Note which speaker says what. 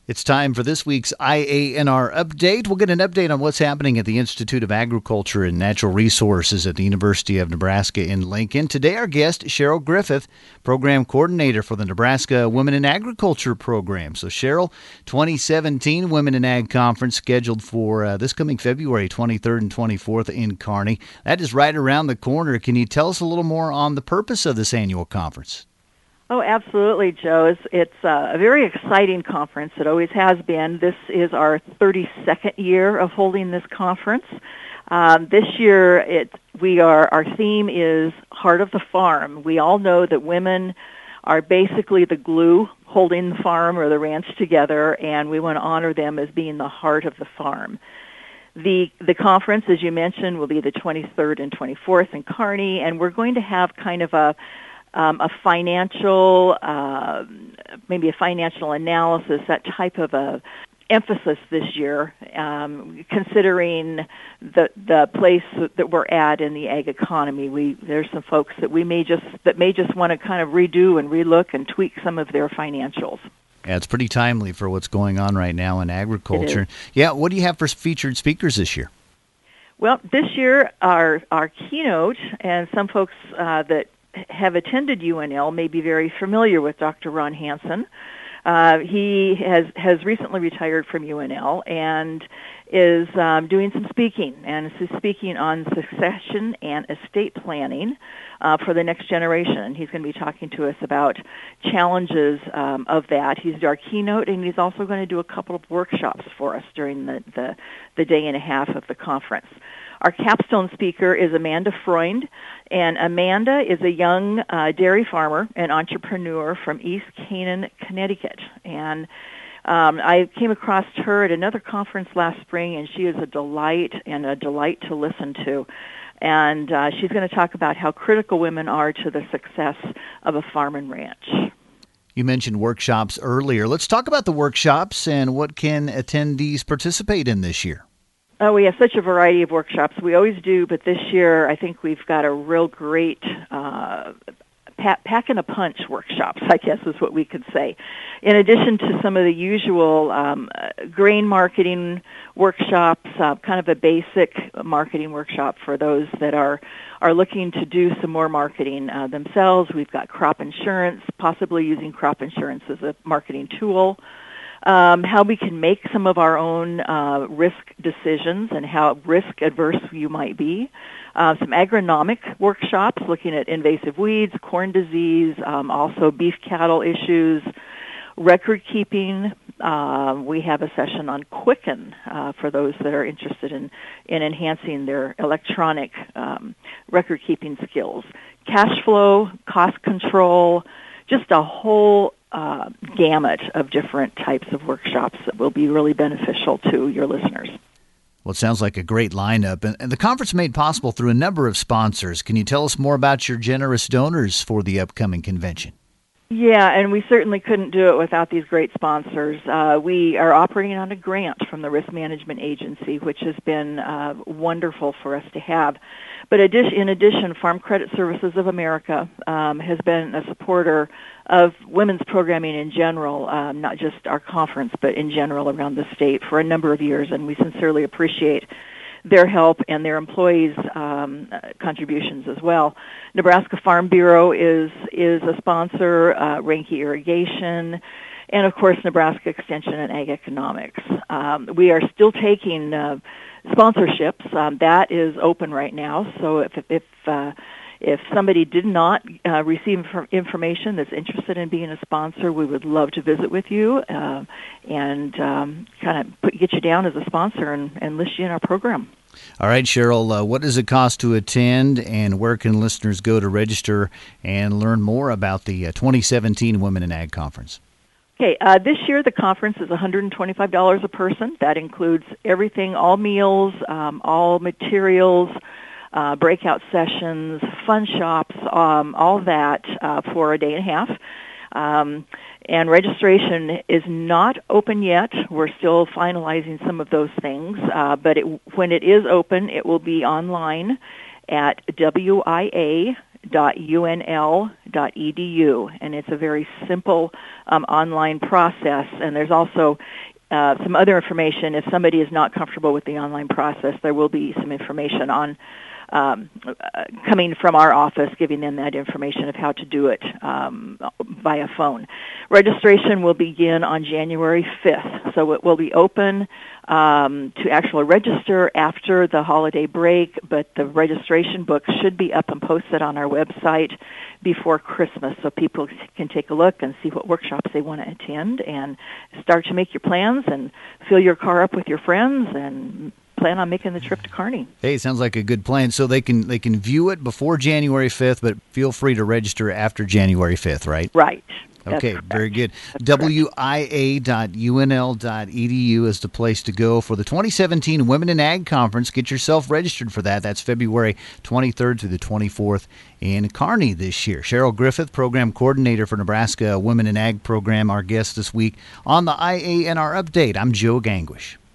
Speaker 1: It's time for this week's IANR update. We'll get an update on what's happening at the Institute of Agriculture and Natural Resources at the University of Nebraska in Lincoln. Today, our guest, Cheryl Griffith, Program Coordinator for the Nebraska Women in Agriculture Program. So, Cheryl, 2017 Women in Ag Conference scheduled for this coming February 23rd and 24th in Kearney. That is right around the corner. Can you tell us a little more on the purpose of this annual conference?
Speaker 2: Oh, absolutely, Joe. It's a very exciting conference. It always has been. This is our 32nd year of holding this conference. This year, our theme is Heart of the Farm. We all know that women are basically the glue holding the farm or the ranch together, and we want to honor them as being the heart of the farm. The conference, as you mentioned, will be the 23rd and 24th in Kearney, and we're going to have kind of a financial, maybe a financial analysis, that type of a emphasis this year, considering the place that we're at in the ag economy. There's some folks that may just want to kind of redo and relook and tweak some of their financials.
Speaker 1: Yeah, it's pretty timely for what's going on right now in agriculture. Yeah, what do you have for featured speakers this year?
Speaker 2: Well, this year our keynote, and some folks that have attended UNL may be very familiar with Dr. Ron Hansen. He has recently retired from UNL and is doing some speaking, and is speaking on succession and estate planning for the next generation. He's going to be talking to us about challenges of that. He's our keynote, and he's also going to do a couple of workshops for us during the day and a half of the conference. Our capstone speaker is Amanda Freund, and Amanda is a young dairy farmer and entrepreneur from East Canaan, Connecticut. And I came across her at another conference last spring, and she is a delight to listen to. And she's going to talk about how critical women are to the success of a farm and ranch.
Speaker 1: You mentioned workshops earlier. Let's talk about the workshops and what can attendees participate in this year.
Speaker 2: Oh, we have such a variety of workshops. We always do, but this year I think we've got a real great pack and a punch workshops, I guess is what we could say. In addition to some of the usual grain marketing workshops, kind of a basic marketing workshop for those that are looking to do some more marketing themselves. We've got crop insurance, possibly using crop insurance as a marketing tool. How we can make some of our own risk decisions and how risk adverse you might be. Some agronomic workshops looking at invasive weeds, corn disease, also beef cattle issues, record keeping. We have a session on Quicken for those that are interested in enhancing their electronic record keeping skills. Cash flow, cost control, just a whole gamut of different types of workshops that will be really beneficial to your listeners.
Speaker 1: Well, it sounds like a great lineup, and the conference made possible through a number of sponsors. Can you tell us more about your generous donors for the upcoming convention?
Speaker 2: Yeah, and we certainly couldn't do it without these great sponsors. We are operating on a grant from the Risk Management Agency, which has been wonderful for us to have. But in addition, Farm Credit Services of America has been a supporter of women's programming in general, not just our conference, but in general around the state for a number of years, and we sincerely appreciate their help and their employees' contributions as well. Nebraska Farm Bureau is a sponsor, Reinke Irrigation, and of course Nebraska Extension and Ag Economics. We are still taking sponsorships. That is open right now, so if somebody did not receive information that's interested in being a sponsor, we would love to visit with you and kind of get you down as a sponsor and list you in our program.
Speaker 1: All right, Cheryl, what does it cost to attend, and where can listeners go to register and learn more about the 2017 Women in Ag Conference?
Speaker 2: Okay, this year the conference is $125 a person. That includes everything, all meals, all materials, breakout sessions, fun shops, all that for a day and a half. And registration is not open yet. We're still finalizing some of those things, but when it is open, it will be online at WIA and it's a very simple online process. And there's also some other information. If somebody is not comfortable with the online process, there will be some information on coming from our office, giving them that information of how to do it via phone. Registration will begin on January 5th, so it will be open to actually register after the holiday break, but the registration book should be up and posted on our website before Christmas, so people can take a look and see what workshops they want to attend and start to make your plans and fill your car up with your friends and plan on making the trip to Kearney.
Speaker 1: Hey, sounds like a good plan. So they can view it before January 5th, but feel free to register after January 5th, right?
Speaker 2: Right.
Speaker 1: Okay, very good. WIA.UNL.edu is the place to go for the 2017 Women in Ag Conference. Get yourself registered for that. That's February 23rd through the 24th in Kearney this year. Cheryl Griffith, Program Coordinator for Nebraska Women in Ag Program, our guest this week on the IANR Update. I'm Joe Gangwish.